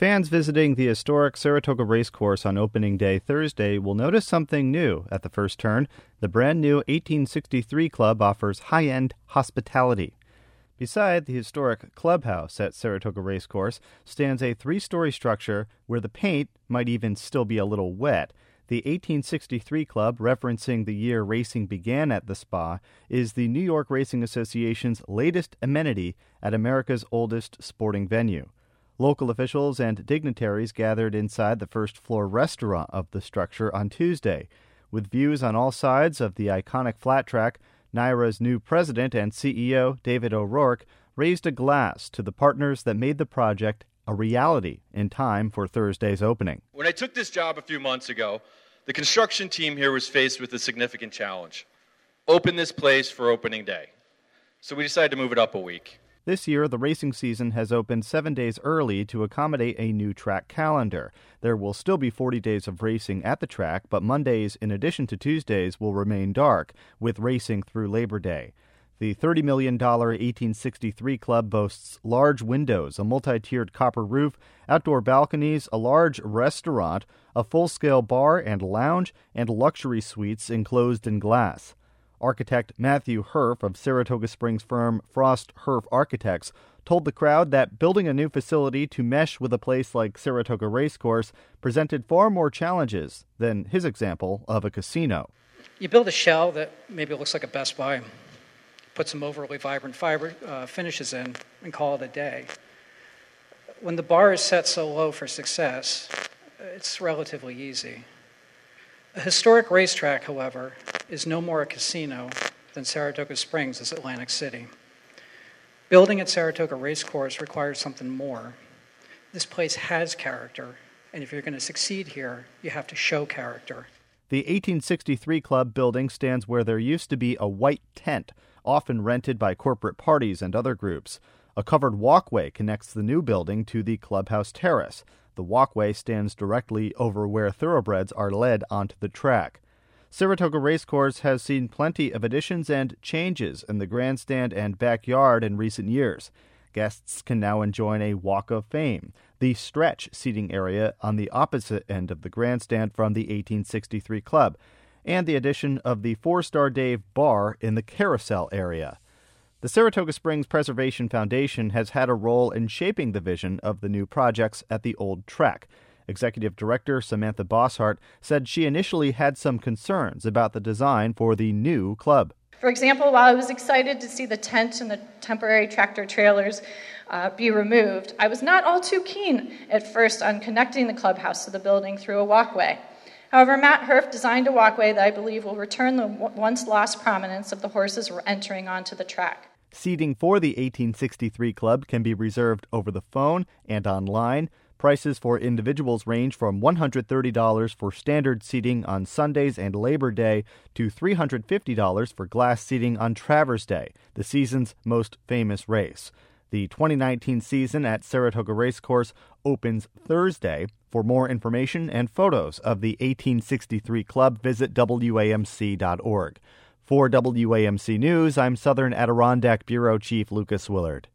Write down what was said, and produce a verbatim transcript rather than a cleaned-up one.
Fans visiting the historic Saratoga Racecourse on opening day Thursday will notice something new at the first turn. The brand new eighteen sixty-three Club offers high-end hospitality. Beside the historic clubhouse at Saratoga Racecourse stands a three-story structure where the paint might even still be a little wet. The eighteen sixty-three Club, referencing the year racing began at the spa, is the New York Racing Association's latest amenity at America's oldest sporting venue. Local officials and dignitaries gathered inside the first-floor restaurant of the structure on Tuesday. With views on all sides of the iconic flat track, NYRA's new president and C E O, David O'Rourke, raised a glass to the partners that made the project a reality in time for Thursday's opening. When I took this job a few months ago, the construction team here was faced with a significant challenge. Open this place for opening day. So we decided to move it up a week. This year, the racing season has opened seven days early to accommodate a new track calendar. There will still be forty days of racing at the track, but Mondays, in addition to Tuesdays, will remain dark, with racing through Labor Day. The thirty million dollars eighteen sixty-three Club boasts large windows, a multi-tiered copper roof, outdoor balconies, a large restaurant, a full-scale bar and lounge, and luxury suites enclosed in glass. Architect Matthew Herff of Saratoga Springs firm Frost Herff Architects told the crowd that building a new facility to mesh with a place like Saratoga Racecourse presented far more challenges than his example of a casino. You build a shell that maybe looks like a Best Buy, put some overly vibrant fiber uh, finishes in, and call it a day. When the bar is set so low for success, it's relatively easy. A historic racetrack, however, is no more a casino than Saratoga Springs is Atlantic City. Building at Saratoga Racecourse requires something more. This place has character, and if you're going to succeed here, you have to show character. The eighteen sixty-three Club building stands where there used to be a white tent, often rented by corporate parties and other groups. A covered walkway connects the new building to the clubhouse terrace. The walkway stands directly over where thoroughbreds are led onto the track. Saratoga Racecourse has seen plenty of additions and changes in the grandstand and backyard in recent years. Guests can now enjoy a Walk of Fame, the stretch seating area on the opposite end of the grandstand from the eighteen sixty-three Club, and the addition of the Four-Star Dave Bar in the carousel area. The Saratoga Springs Preservation Foundation has had a role in shaping the vision of the new projects at the old track. Executive Director Samantha Bosshart said she initially had some concerns about the design for the new club. For example, while I was excited to see the tent and the temporary tractor trailers uh, be removed, I was not all too keen at first on connecting the clubhouse to the building through a walkway. However, Matt Herff designed a walkway that I believe will return the once lost prominence of the horses entering onto the track. Seating for the eighteen sixty-three Club can be reserved over the phone and online. Prices for individuals range from one hundred thirty dollars for standard seating on Sundays and Labor Day to three hundred fifty dollars for glass seating on Travers Day, the season's most famous race. The twenty nineteen season at Saratoga Racecourse opens Thursday. For more information and photos of the eighteen sixty-three Club, visit W A M C dot org. For W A M C News, I'm Southern Adirondack Bureau Chief Lucas Willard.